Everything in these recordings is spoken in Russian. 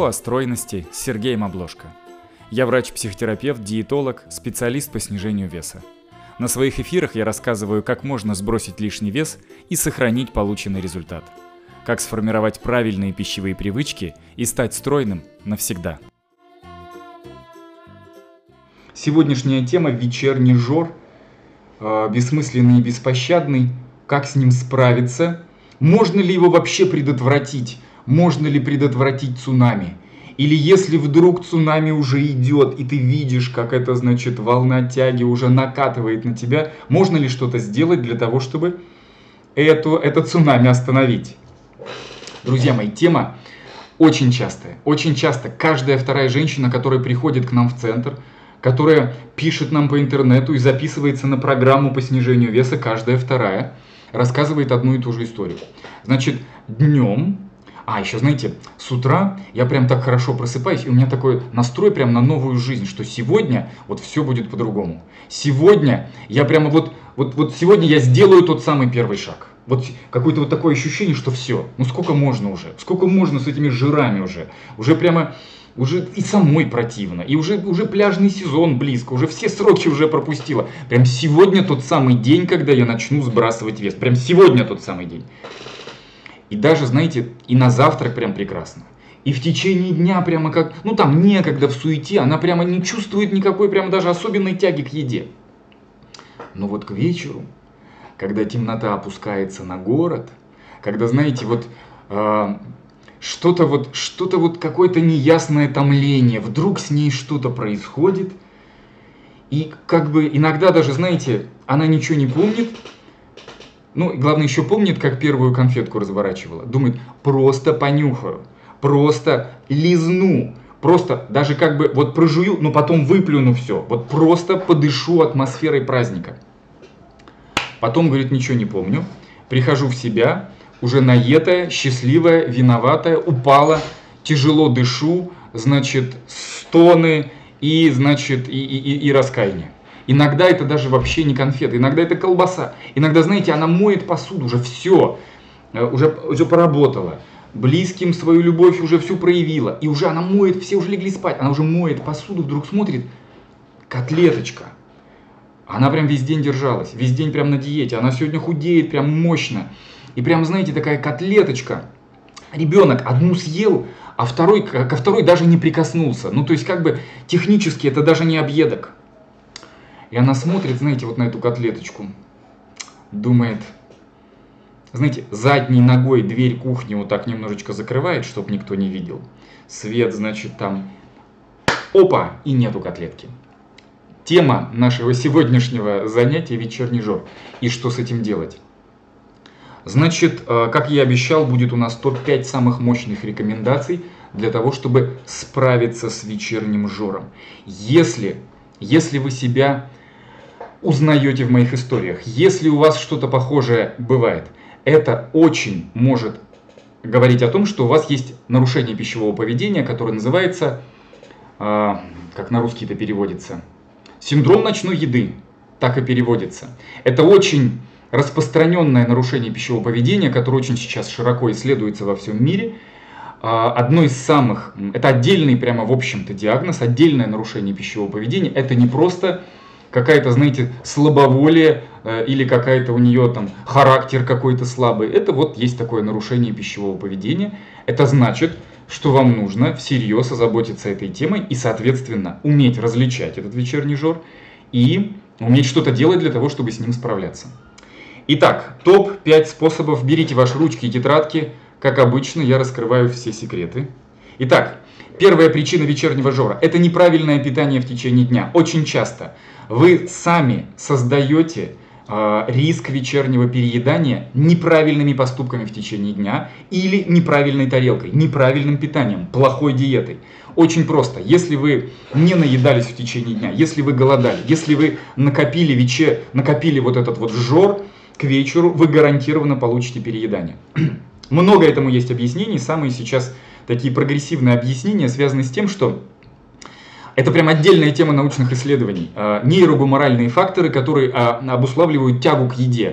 Инфо о стройности с Сергеем Обложко. Я врач-психотерапевт, диетолог, специалист по снижению веса. На своих эфирах я рассказываю, как можно сбросить лишний вес и сохранить полученный результат. Как сформировать правильные пищевые привычки и стать стройным навсегда. Сегодняшняя тема – вечерний жор, бессмысленный и беспощадный. Как с ним справиться? Можно ли его вообще предотвратить? Можно ли предотвратить цунами? Или если вдруг цунами уже идет, и ты видишь, как это, волна тяги уже накатывает на тебя, можно ли что-то сделать для того, чтобы это цунами остановить? Друзья мои, тема очень частая. Очень часто каждая вторая женщина, которая приходит к нам в центр, которая пишет нам по интернету и записывается на программу по снижению веса, каждая вторая, рассказывает одну и ту же историю. Днем... еще с утра я прям так хорошо просыпаюсь, и у меня такой настрой прям на новую жизнь, что сегодня вот все будет по-другому. Сегодня я прямо сегодня я сделаю тот самый первый шаг. Вот какое-то вот такое ощущение, что все, сколько можно уже, сколько можно с этими жирами уже. Уже и самой противно, и уже пляжный сезон близко, уже все сроки уже пропустила. Прям сегодня тот самый день, когда я начну сбрасывать вес. Прям сегодня тот самый день. И даже, и на завтрак прям прекрасно. И в течение дня прямо как, там некогда в суете, она прямо не чувствует никакой прямо даже особенной тяги к еде. Но вот к вечеру, когда темнота опускается на город, когда, что-то какое-то неясное томление, вдруг с ней что-то происходит, и иногда даже, она ничего не помнит, главное еще помнит, как первую конфетку разворачивала. Думает, просто понюхаю, просто лизну, просто даже прожую, но потом выплюну все. Вот просто подышу атмосферой праздника. Потом, говорит, ничего не помню. Прихожу в себя, уже наетая, счастливая, виноватая, упала, тяжело дышу, стоны и раскаяние. Иногда это даже вообще не конфеты, иногда это колбаса. Иногда, она моет посуду, уже все поработала. Близким свою любовь уже всю проявила. И уже она моет, все уже легли спать. Она уже моет посуду, вдруг смотрит, котлеточка. Она прям весь день держалась, весь день прям на диете. Она сегодня худеет прям мощно. И прям, такая котлеточка. Ребенок одну съел, а ко второй даже не прикоснулся. Технически это даже не объедок. И она смотрит, на эту котлеточку, думает, задней ногой дверь кухни вот так немножечко закрывает, чтобы никто не видел. Свет, там, опа, и нету котлетки. Тема нашего сегодняшнего занятия – вечерний жор. И что с этим делать? Как я и обещал, будет у нас топ-5 самых мощных рекомендаций для того, чтобы справиться с вечерним жором. Если вы себя узнаете в моих историях, если у вас что-то похожее бывает, это очень может говорить о том, что у вас есть нарушение пищевого поведения, которое называется, как на русский это переводится, синдром ночной еды, так и переводится. Это очень распространенное нарушение пищевого поведения, которое очень сейчас широко исследуется во всем мире. Одно из самых, это отдельный прямо в общем-то диагноз, отдельное нарушение пищевого поведения. Это не просто какая-то, слабоволие или какая-то у нее там характер какой-то слабый. Это есть такое нарушение пищевого поведения. Это значит, что вам нужно всерьез озаботиться этой темой и, соответственно, уметь различать этот вечерний жор и уметь что-то делать для того, чтобы с ним справляться. Итак, топ-5 способов. Берите ваши ручки и тетрадки. Как обычно, я раскрываю все секреты. Итак, первая причина вечернего жора – это неправильное питание в течение дня. Очень часто вы сами создаете риск вечернего переедания неправильными поступками в течение дня или неправильной тарелкой, неправильным питанием, плохой диетой. Очень просто. Если вы не наедались в течение дня, если вы голодали, если вы накопили вот этот вот жор, к вечеру вы гарантированно получите переедание. Много этому есть объяснений. Самые сейчас такие прогрессивные объяснения связаны с тем, что это прям отдельная тема научных исследований. Нейрогуморальные факторы, которые обуславливают тягу к еде.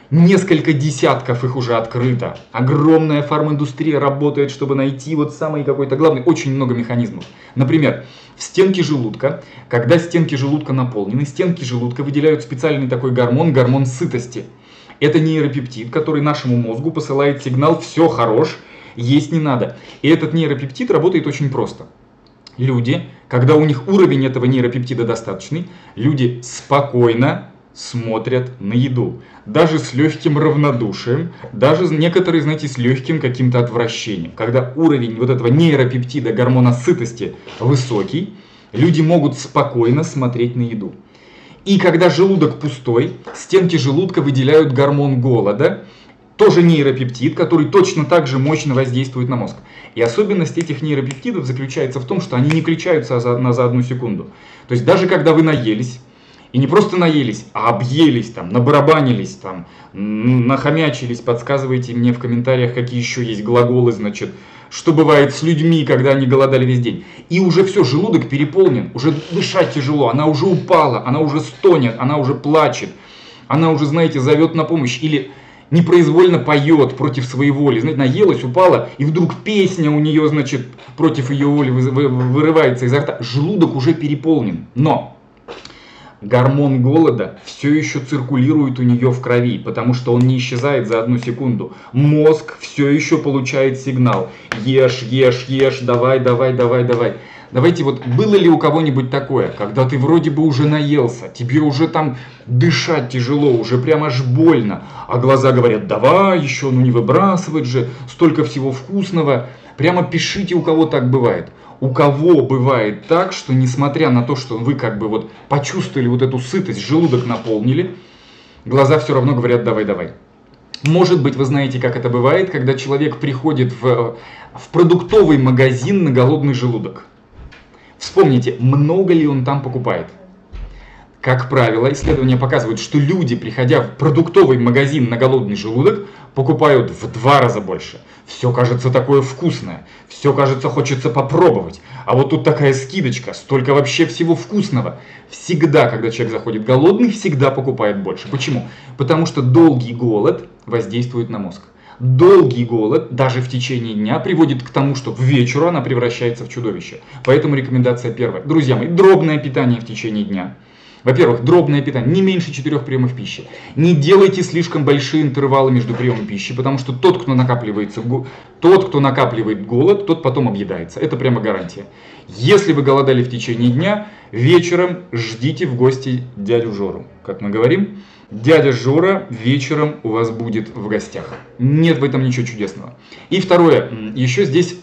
Несколько десятков их уже открыто. Огромная фарминдустрия работает, чтобы найти вот самый какой-то главный. Очень много механизмов. Например, в стенке желудка, когда стенки желудка наполнены, стенки желудка выделяют специальный такой гормон, гормон сытости. Это нейропептид, который нашему мозгу посылает сигнал «все хорош, есть не надо». И этот нейропептид работает очень просто. Люди, когда у них уровень этого нейропептида достаточный, люди спокойно смотрят на еду. Даже с легким равнодушием, даже некоторые, знаете, с легким каким-то отвращением. Когда уровень вот этого нейропептида, гормона сытости высокий, люди могут спокойно смотреть на еду. И когда желудок пустой, стенки желудка выделяют гормон голода, тоже нейропептид, который точно так же мощно воздействует на мозг. И особенность этих нейропептидов заключается в том, что они не включаются за одну секунду. То есть даже когда вы наелись, и не просто наелись, а объелись, там, набарабанились, там, нахомячились, подсказывайте мне в комментариях, какие еще есть глаголы, значит, что бывает с людьми, когда они голодали весь день. И уже все, желудок переполнен, уже дышать тяжело, она уже упала, она уже стонет, она уже плачет, она уже, знаете, зовет на помощь или непроизвольно поет против своей воли. Знаете, наелась, упала, и вдруг песня у нее, значит, против ее воли вырывается изо рта. Желудок уже переполнен, но гормон голода все еще циркулирует у нее в крови, потому что он не исчезает за одну секунду. Мозг все еще получает сигнал. Ешь, ешь, ешь, давай, давай, давай, давай. Давайте вот, было ли у кого-нибудь такое, когда ты вроде бы уже наелся, тебе уже там дышать тяжело, уже прям аж больно, а глаза говорят, давай еще, ну не выбрасывать же, столько всего вкусного. Прямо пишите, у кого так бывает. У кого бывает так, что несмотря на то, что вы как бы вот почувствовали вот эту сытость, желудок наполнили, глаза все равно говорят давай, давай. Может быть, вы знаете, как это бывает, когда человек приходит в продуктовый магазин на голодный желудок. Вспомните, много ли он там покупает. Как правило, исследования показывают, что люди, приходя в продуктовый магазин на голодный желудок, покупают в 2 раза больше. Все кажется такое вкусное, все кажется хочется попробовать. А вот тут такая скидочка, столько вообще всего вкусного. Всегда, когда человек заходит голодный, всегда покупает больше. Почему? Потому что долгий голод воздействует на мозг. Долгий голод, даже в течение дня, приводит к тому, что к вечеру она превращается в чудовище. Поэтому рекомендация первая. Друзья мои, дробное питание в течение дня. Во-первых, дробное питание, не меньше 4 приемов пищи. Не делайте слишком большие интервалы между приемами пищи, потому что тот, кто накапливает голод, тот потом объедается. Это прямо гарантия. Если вы голодали в течение дня, вечером ждите в гости дядю Жору. Как мы говорим, дядя Жора вечером у вас будет в гостях. Нет в этом ничего чудесного. И второе, еще здесь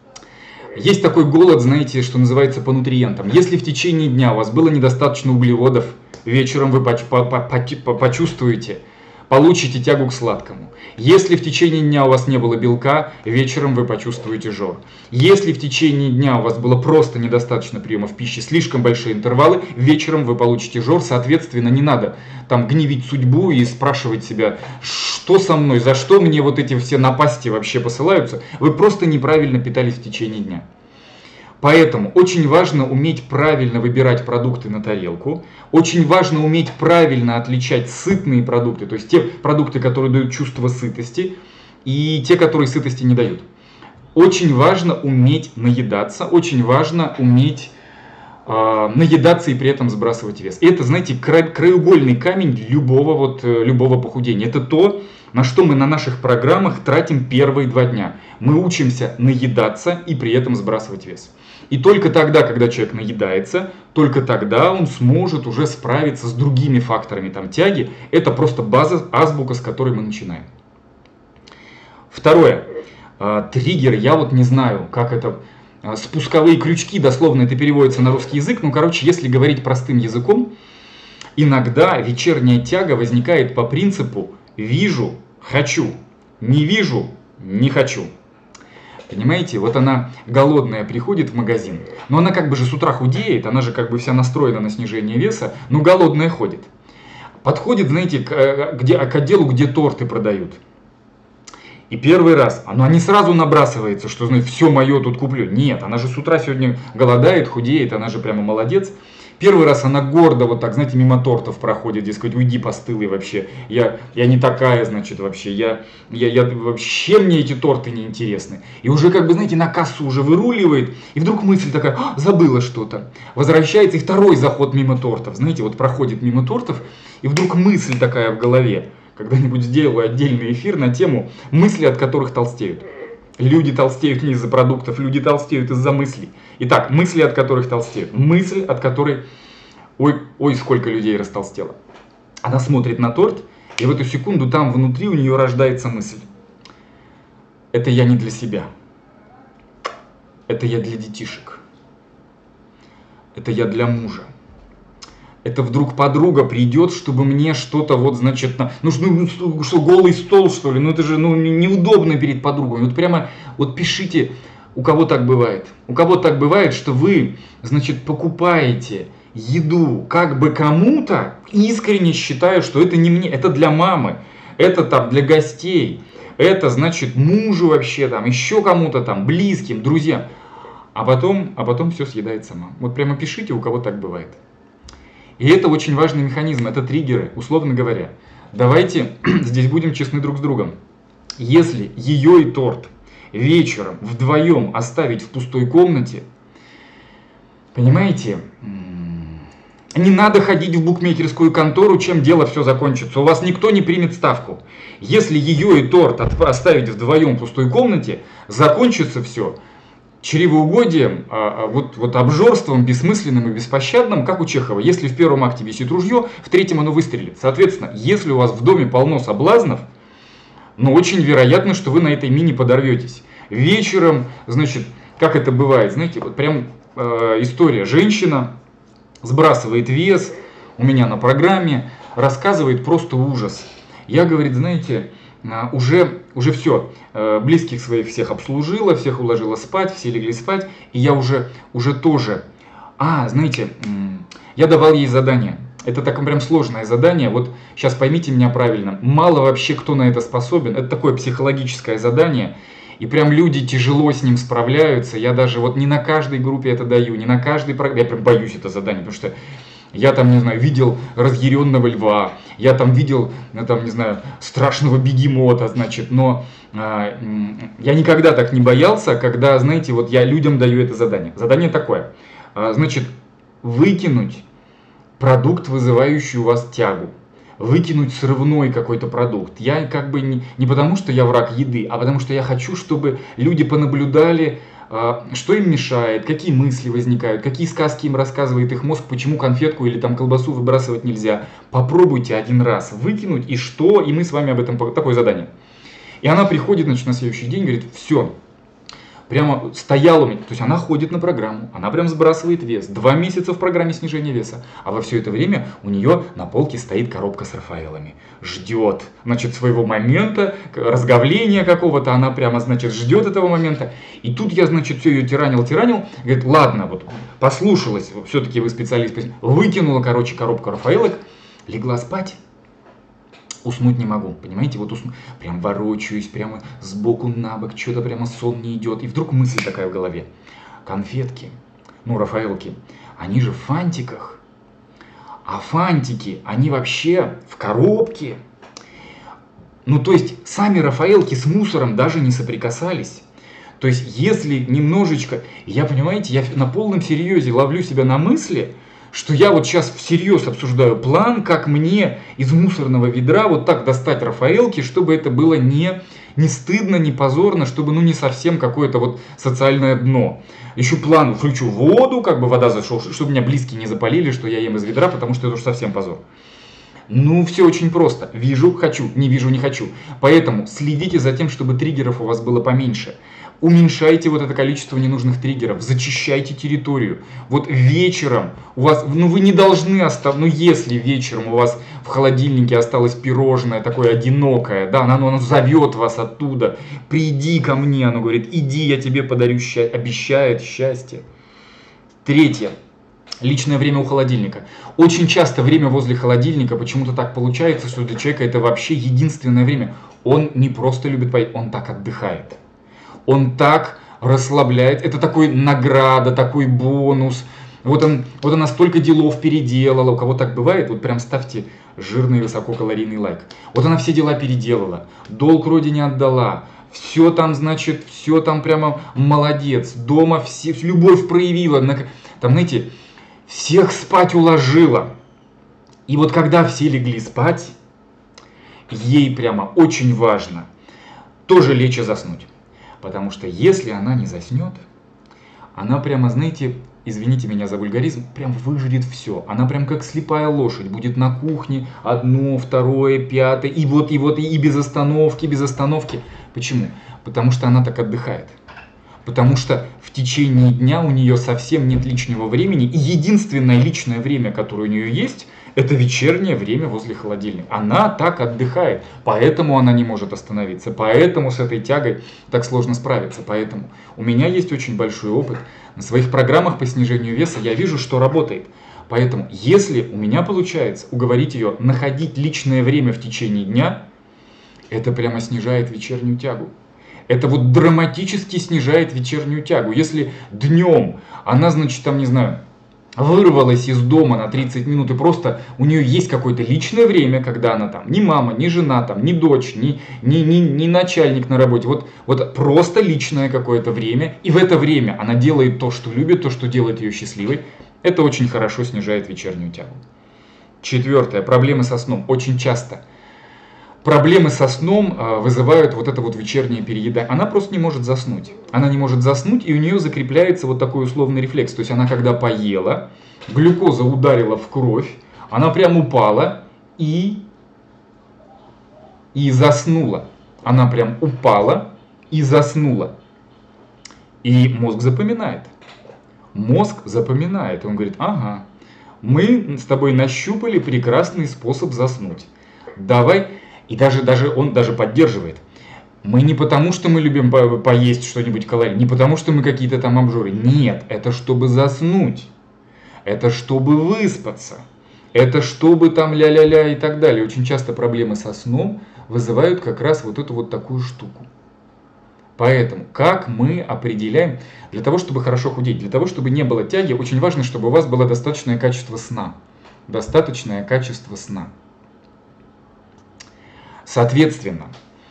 есть такой голод, знаете, что называется по нутриентам. Если в течение дня у вас было недостаточно углеводов, вечером вы почувствуете, получите тягу к сладкому. Если в течение дня у вас не было белка, вечером вы почувствуете жор. Если в течение дня у вас было просто недостаточно приемов пищи, слишком большие интервалы, вечером вы получите жор. Соответственно, не надо там гневить судьбу и спрашивать себя, что со мной, за что мне вот эти все напасти вообще посылаются. Вы просто неправильно питались в течение дня. Поэтому очень важно уметь правильно выбирать продукты на тарелку. Очень важно уметь правильно отличать сытные продукты, то есть те продукты, которые дают чувство сытости, и те, которые сытости не дают. Очень важно уметь наедаться, очень важно уметь наедаться и при этом сбрасывать вес. И это, знаете, краеугольный камень любого похудения. Это то, на что мы на наших программах тратим первые 2 дня. Мы учимся наедаться и при этом сбрасывать вес. И только тогда, когда человек наедается, только тогда он сможет уже справиться с другими факторами там, тяги. Это просто база, азбука, с которой мы начинаем. Второе. Триггер, я вот не знаю, как это... Спусковые крючки, дословно это переводится на русский язык. Ну, короче, если говорить простым языком, иногда вечерняя тяга возникает по принципу «вижу, хочу, не вижу, не хочу». Понимаете, вот она голодная приходит в магазин, но она как бы же с утра худеет, она же как бы вся настроена на снижение веса, но голодная ходит. Подходит, знаете, к отделу, где торты продают. И первый раз, она не сразу набрасывается, что, знаете, все мое тут куплю. Нет, она же с утра сегодня голодает, худеет, она же прямо молодец. Первый раз она гордо вот так, знаете, мимо тортов проходит, дескать, уйди, постылый вообще, я не такая, значит, вообще, вообще мне эти торты не интересны. И уже как бы, знаете, на кассу уже выруливает, и вдруг мысль такая, забыла что-то. Возвращается и второй заход мимо тортов, знаете, вот проходит мимо тортов, и вдруг мысль такая в голове. Когда-нибудь сделаю отдельный эфир на тему мысли, от которых толстеют. Люди толстеют не из-за продуктов, люди толстеют из-за мыслей. Итак, мысли, от которых толстеют. Мысль, от которой... Ой, сколько людей растолстело. Она смотрит на торт, и в эту секунду там внутри у нее рождается мысль. Это я не для себя. Это я для детишек. Это я для мужа. Это вдруг подруга придет, чтобы мне что-то вот, значит, что, голый стол, что ли? Ну это же неудобно перед подругой. Вот прямо, вот пишите, у кого так бывает. У кого так бывает, что вы, значит, покупаете еду как бы кому-то, искренне считая, что это не мне, это для мамы, это там для гостей, это, значит, мужу вообще, там, еще кому-то там, близким, друзьям. А потом все съедает сама. Вот прямо пишите, у кого так бывает. И это очень важный механизм, это триггеры, условно говоря. Давайте здесь будем честны друг с другом. Если ее и торт вечером вдвоем оставить в пустой комнате, понимаете, не надо ходить в букмекерскую контору, чем дело все закончится. У вас никто не примет ставку. Если ее и торт оставить вдвоем в пустой комнате, закончится все чревоугодием, вот обжорством бессмысленным и беспощадным, как у Чехова. Если в первом акте висит ружье, в третьем оно выстрелит. Соответственно, если у вас в доме полно соблазнов, очень вероятно, что вы на этой мине подорветесь. Вечером, значит, как это бывает, знаете, вот прям история. Женщина сбрасывает вес у меня на программе, рассказывает просто ужас. Я, говорит, знаете, уже все, близких своих всех обслужила, всех уложила спать, все легли спать, и я уже тоже, знаете, я давал ей задание. Это такое прям сложное задание, вот сейчас поймите меня правильно, мало вообще кто на это способен, это такое психологическое задание, и прям люди тяжело с ним справляются, я даже вот не на каждой группе это даю, не на каждой программе, я прям боюсь это задание, потому что я там, не знаю, видел разъяренного льва, я там видел, там, не знаю, страшного бегемота, значит, но я никогда так не боялся, когда, знаете, вот я людям даю это задание. Задание такое, значит, выкинуть продукт, вызывающий у вас тягу, выкинуть срывной какой-то продукт. Я как бы не потому, что я враг еды, а потому, что я хочу, чтобы люди понаблюдали, что им мешает, какие мысли возникают, какие сказки им рассказывает их мозг, почему конфетку или там колбасу выбрасывать нельзя. Попробуйте один раз выкинуть, и что, и мы с вами об этом, такое задание. И она приходит, значит, на следующий день, говорит, все, прямо стояла у меня, то есть она ходит на программу, она прям сбрасывает вес, 2 месяца в программе снижения веса, а во все это время у нее на полке стоит коробка с Рафаэлами, ждет, значит, своего момента, разговления какого-то, она прямо, значит, ждет этого момента, и тут я, значит, все ее тиранил, говорит, ладно, вот, послушалась, все-таки вы специалист, выкинула, короче, коробку Рафаэлок, легла спать. Уснуть не могу, понимаете, вот прям ворочаюсь, прямо сбоку на бок, что-то прямо сон не идет. И вдруг мысль такая в голове. Конфетки, Рафаэлки, они же в фантиках. А фантики, они вообще в коробке. То есть сами Рафаэлки с мусором даже не соприкасались. То есть если немножечко, понимаете, я на полном серьезе ловлю себя на мысли, что я вот сейчас всерьез обсуждаю план, как мне из мусорного ведра вот так достать Рафаэлки, чтобы это было не стыдно, не позорно, чтобы не совсем какое-то вот социальное дно. Еще план, включу воду, как бы вода зашла, чтобы меня близкие не запалили, что я ем из ведра, потому что это уж совсем позор. Все очень просто. Вижу, хочу, не вижу, не хочу. Поэтому следите за тем, чтобы триггеров у вас было поменьше. Уменьшайте вот это количество ненужных триггеров, зачищайте территорию. Вот вечером у вас, вы не должны оставить, если вечером у вас в холодильнике осталось пирожное такое одинокое, да, оно зовет вас оттуда, приди ко мне, оно говорит, иди, я тебе подарю счастье, обещает счастье. Третье. Личное время у холодильника. Очень часто время возле холодильника почему-то так получается, что для человека это вообще единственное время. Он не просто любит поесть, он так отдыхает. Он так расслабляет. Это такой награда, такой бонус. вот она столько делов переделала, у кого так бывает, вот прям ставьте жирный высококалорийный лайк. Вот она все дела переделала, долг родине отдала, все там, значит, все там прямо молодец, дома все, любовь проявила, там, знаете, всех спать уложила. И вот когда все легли спать, ей прямо очень важно тоже лечь и заснуть. Потому что если она не заснет, она прямо, знаете, извините меня за вульгаризм, прям выжрет все. Она прям как слепая лошадь будет на кухне одно, второе, пятое, и без остановки, без остановки. Почему? Потому что она так отдыхает. Потому что в течение дня у нее совсем нет личного времени, и единственное личное время, которое у нее есть, это вечернее время возле холодильника. Она так отдыхает, поэтому она не может остановиться, поэтому с этой тягой так сложно справиться. Поэтому у меня есть очень большой опыт. На своих программах по снижению веса я вижу, что работает. Поэтому, если у меня получается уговорить ее находить личное время в течение дня, это прямо снижает вечернюю тягу. Это вот драматически снижает вечернюю тягу. Если днем она, значит, там, не знаю, вырвалась из дома на 30 минут и просто у нее есть какое-то личное время, когда она там ни мама, ни жена, там, ни дочь, ни начальник на работе. Вот просто личное какое-то время. И в это время она делает то, что любит, то, что делает ее счастливой. Это очень хорошо снижает вечернюю тягу. Четвертое. Проблемы со сном. Очень часто проблемы со сном вызывают вот это вот вечернее переедание. Она просто не может заснуть. Она не может заснуть, и у нее закрепляется вот такой условный рефлекс. То есть она когда поела, глюкоза ударила в кровь, она прям упала и заснула. Она прям упала и заснула. И мозг запоминает. Мозг запоминает. Он говорит, ага, мы с тобой нащупали прекрасный способ заснуть. Давай. И он даже поддерживает. Мы не потому, что мы любим поесть что-нибудь калорийное, не потому, что мы какие-то там обжоры. Нет, это чтобы заснуть. Это чтобы выспаться. Это чтобы там ля-ля-ля и так далее. Очень часто проблемы со сном вызывают как раз вот эту вот такую штуку. Поэтому, как мы определяем, для того, чтобы хорошо худеть, для того, чтобы не было тяги, очень важно, чтобы у вас было достаточное качество сна. Достаточное качество сна. Соответственно,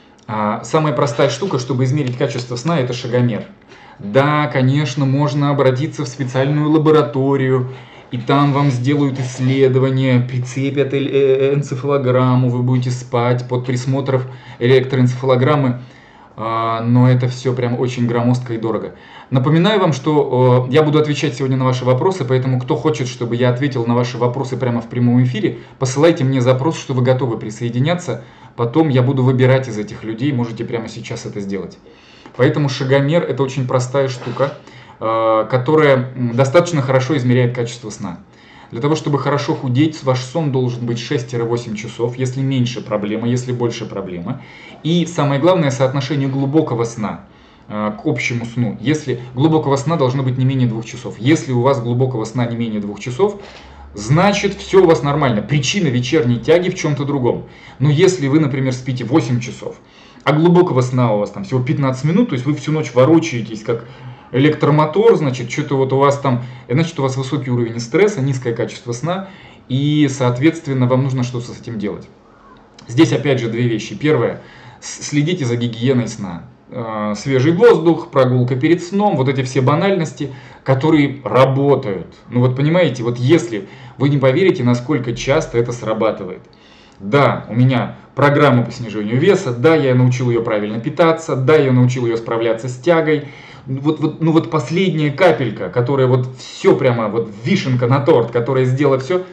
самая простая штука, чтобы измерить качество сна, это шагомер. Да, конечно, можно обратиться в специальную лабораторию, и там вам сделают исследование, прицепят энцефалограмму, вы будете спать под присмотром электроэнцефалограммы, но это все прям очень громоздко и дорого. Напоминаю вам, что я буду отвечать сегодня на ваши вопросы, поэтому кто хочет, чтобы я ответил на ваши вопросы прямо в прямом эфире, посылайте мне запрос, что вы готовы присоединяться. Потом я буду выбирать из этих людей, можете прямо сейчас это сделать. Поэтому шагомер – это очень простая штука, которая достаточно хорошо измеряет качество сна. Для того, чтобы хорошо худеть, ваш сон должен быть 6-8 часов, если меньше проблема, если больше проблема. И самое главное – соотношение глубокого сна к общему сну. Если глубокого сна должно быть не менее 2 часов. Если у вас глубокого сна не менее 2 часов, значит, все у вас нормально. Причина вечерней тяги в чем-то другом. Но если вы, например, спите 8 часов, а глубокого сна у вас там всего 15 минут, то есть вы всю ночь ворочаетесь, как электромотор, значит, что-то вот у вас там, значит, у вас высокий уровень стресса, низкое качество сна, и, соответственно, вам нужно что-то с этим делать. Здесь, опять же, две вещи. Первое, следите за гигиеной сна. Свежий воздух, прогулка перед сном, вот эти все банальности, которые работают. Ну вот понимаете, вот если вы не поверите, насколько часто это срабатывает. Да, у меня программа по снижению веса, да, я научил ее правильно питаться, да, я научил ее справляться с тягой. Вот последняя капелька, которая вот все прямо, вот вишенка на торт, которая сделала все,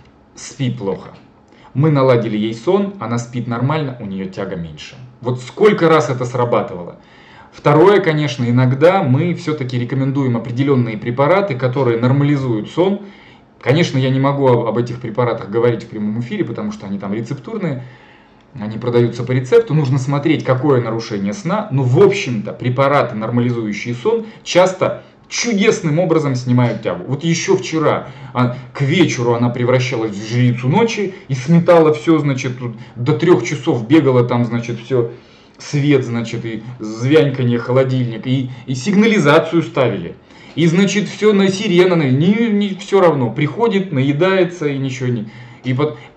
спит плохо. Мы наладили ей сон, она спит нормально, у нее тяга меньше. Вот сколько раз это срабатывало. Второе, конечно, иногда мы все-таки рекомендуем определенные препараты, которые нормализуют сон. Конечно, я не могу об этих препаратах говорить в прямом эфире, потому что они там рецептурные, они продаются по рецепту, нужно смотреть, какое нарушение сна. Но в общем-то препараты, нормализующие сон, часто чудесным образом снимают тягу. Вот еще вчера к вечеру она превращалась в жрицу ночи и сметала все, значит, до 3 часов бегала там, значит, все, свет, значит, и звяньканье, холодильник, и сигнализацию ставили. И, значит, все на сирена, не все равно. Приходит, наедается и ничего не... И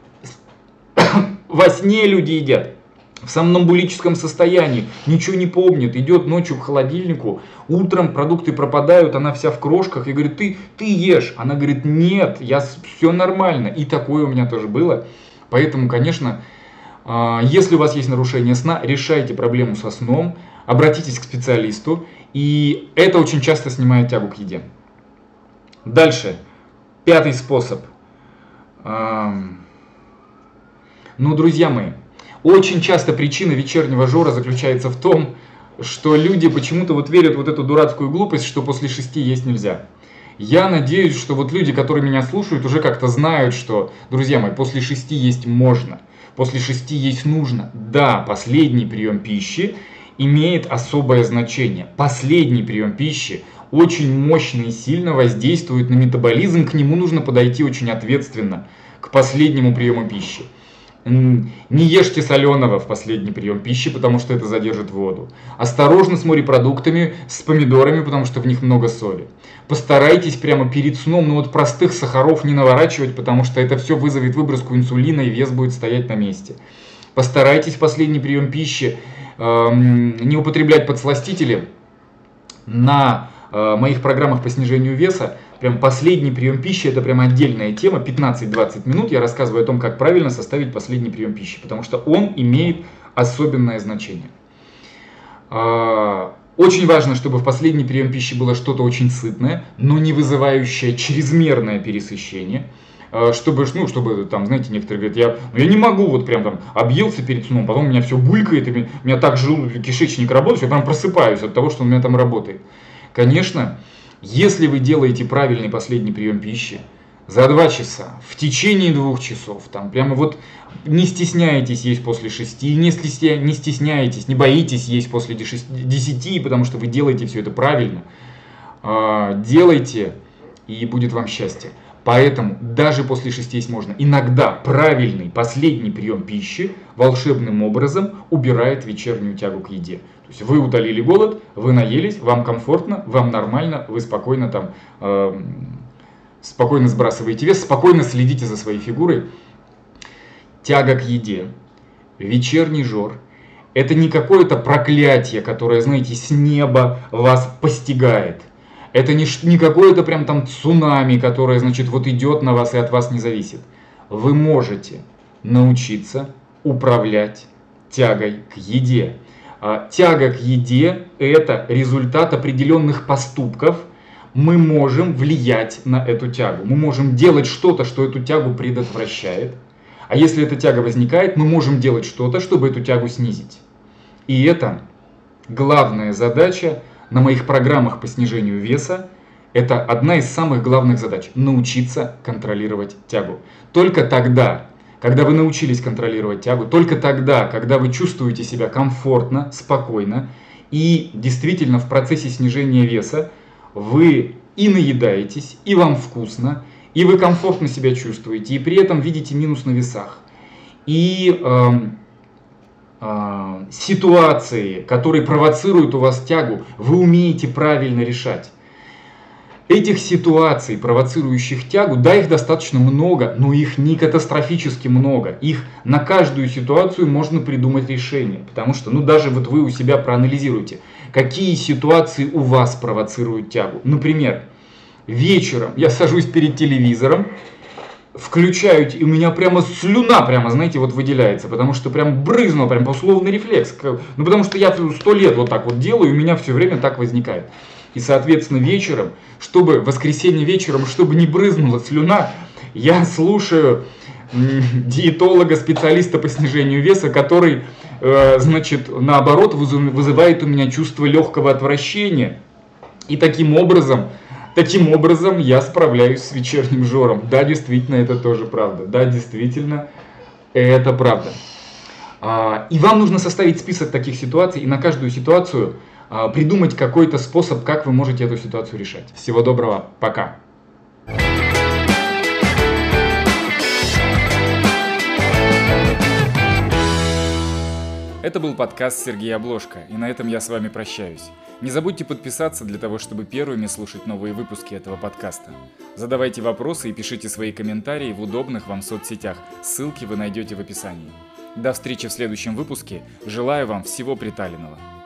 во сне люди едят. В сомнамбулическом состоянии, ничего не помнит, идет ночью к холодильнику, утром продукты пропадают, она вся в крошках, и говорит, ты ешь. Она говорит, нет, все нормально. И такое у меня тоже было. Поэтому, конечно, если у вас есть нарушение сна, решайте проблему со сном, обратитесь к специалисту, и это очень часто снимает тягу к еде. Дальше, 5-й способ. Друзья мои, очень часто причина вечернего жора заключается в том, что люди почему-то верят в эту дурацкую глупость, что после 6 есть нельзя. Я надеюсь, что люди, которые меня слушают, уже как-то знают, что, друзья мои, после 6 есть можно, после 6 есть нужно. Да, последний прием пищи имеет особое значение. Последний прием пищи очень мощно и сильно воздействует на метаболизм, к нему нужно подойти очень ответственно, к последнему приему пищи. Не ешьте соленого в последний прием пищи, потому что это задержит воду. Осторожно с морепродуктами, с помидорами, потому что в них много соли. Постарайтесь прямо перед сном, простых сахаров не наворачивать, потому что это все вызовет выброску инсулина и вес будет стоять на месте. Постарайтесь в последний прием пищи не употреблять подсластители. На моих программах по снижению веса прям последний прием пищи — это прям отдельная тема, 15-20 минут я рассказываю о том, как правильно составить последний прием пищи, потому что он имеет особенное значение. Очень важно, чтобы в последний прием пищи было что-то очень сытное, но не вызывающее чрезмерное пересыщение. Чтобы знаете, некоторые говорят, я не могу объелся перед сном, потом у меня все булькает, и у меня так кишечник работает, я прям просыпаюсь от того, что у меня там работает. Конечно, если вы делаете правильный последний прием пищи за 2 часа, в течение 2 часов, не стесняйтесь есть после 6, не стесняйтесь, не боитесь есть после 10, потому что вы делаете все это правильно, делайте, и будет вам счастье. Поэтому даже после 6 есть можно. Иногда правильный последний прием пищи волшебным образом убирает вечернюю тягу к еде. То есть вы утолили голод, вы наелись, вам комфортно, вам нормально, вы спокойно спокойно сбрасываете вес, спокойно следите за своей фигурой. Тяга к еде, вечерний жор — это не какое-то проклятие, которое, знаете, с неба вас постигает. Это не какое-то цунами, которое, идет на вас и от вас не зависит. Вы можете научиться управлять тягой к еде. Тяга к еде – это результат определенных поступков. Мы можем влиять на эту тягу. Мы можем делать что-то, что эту тягу предотвращает. А если эта тяга возникает, мы можем делать что-то, чтобы эту тягу снизить. И это главная задача на моих программах по снижению веса. Это одна из самых главных задач – научиться контролировать тягу. Только тогда, когда вы научились контролировать тягу, только тогда, когда вы чувствуете себя комфортно, спокойно, и действительно в процессе снижения веса вы и наедаетесь, и вам вкусно, и вы комфортно себя чувствуете, и при этом видите минус на весах. И ситуации, которые провоцируют у вас тягу, вы умеете правильно решать. Этих ситуаций, провоцирующих тягу, да, их достаточно много, но их не катастрофически много. Их на каждую ситуацию можно придумать решение. Потому что, даже вы у себя проанализируйте, какие ситуации у вас провоцируют тягу. Например, вечером я сажусь перед телевизором, включаю, и у меня прямо слюна, выделяется, потому что брызнула, условный рефлекс. Потому что я 100 лет делаю, и у меня все время так возникает. И, соответственно, вечером, в воскресенье вечером, чтобы не брызнула слюна, я слушаю диетолога, специалиста по снижению веса, который, наоборот, вызывает у меня чувство легкого отвращения. И таким образом я справляюсь с вечерним жором. Да, действительно, это тоже правда. Да, действительно, это правда. И вам нужно составить список таких ситуаций, и на каждую ситуацию придумать какой-то способ, как вы можете эту ситуацию решать. Всего доброго, пока. Это был подкаст Сергей Обложка, и на этом я с вами прощаюсь. Не забудьте подписаться для того, чтобы первыми слушать новые выпуски этого подкаста. Задавайте вопросы и пишите свои комментарии в удобных вам соцсетях, ссылки вы найдете в описании. До встречи в следующем выпуске, желаю вам всего приталенного.